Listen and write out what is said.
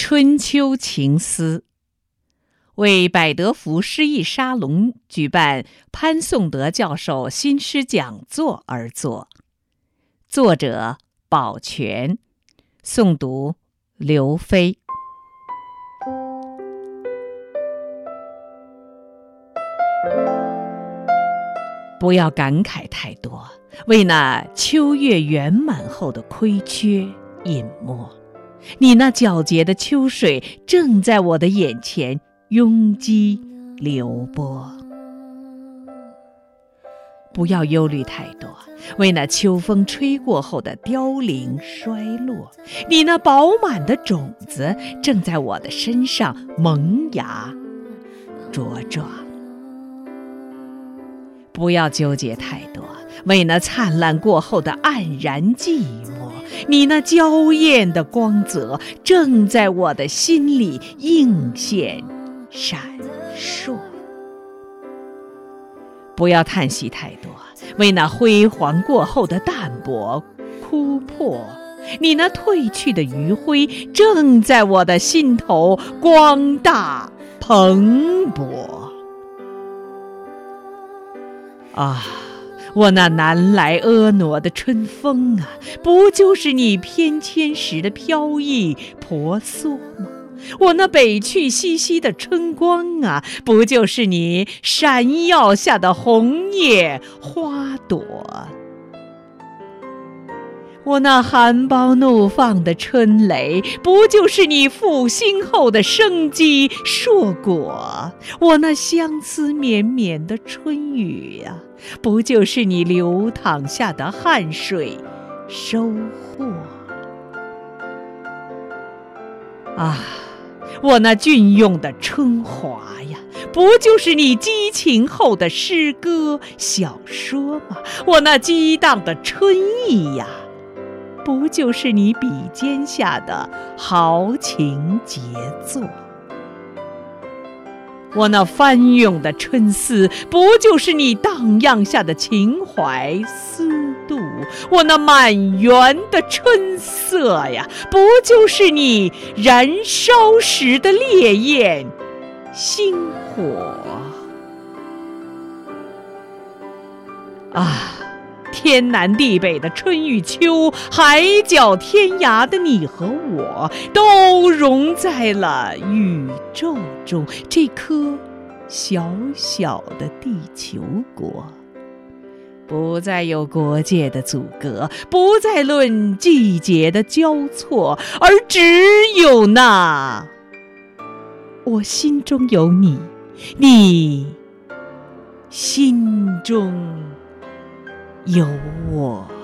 春秋情思，为百德福诗意沙龙举办潘颂德教授新诗讲座而作。作者宝全，诵读刘飞。不要感慨太多，为那秋月圆满后的亏缺隐没。你那皎洁的秋水正在我的眼前拥挤流波。不要忧虑太多，为那秋风吹过后的凋零衰落。你那饱满的种子正在我的身上萌芽茁壮。不要纠结太多，为那灿烂过后的黯然寂寞。你那娇艳的光泽正在我的心里映现闪烁。不要叹息太多，为那辉煌过后的淡泊枯破。你那褪去的余晖正在我的心头光大蓬勃。啊，我那南来婀娜的春风啊，不就是你翩跹时的飘逸婆娑吗？我那北去西兮的春光啊，不就是你闪耀下的红叶花朵？我那含苞怒放的春雷，不就是你复兴后的生机硕果？我那相思绵绵的春雨呀，不就是你流淌下的汗水收获？啊，我那隽永的春华呀，不就是你激情后的诗歌小说吗？我那激荡的春意呀，不就是你笔尖下的豪情杰作？我那翻涌的春思，不就是你荡漾下的情怀思度？我那满园的春色呀，不就是你燃烧时的烈焰星火？啊，天南地北的春与秋，海角天涯的你和我，都融在了宇宙中这颗小小的地球国。不再有国界的阻隔，不再论季节的交错，而只有那我心中有你，你心中有我。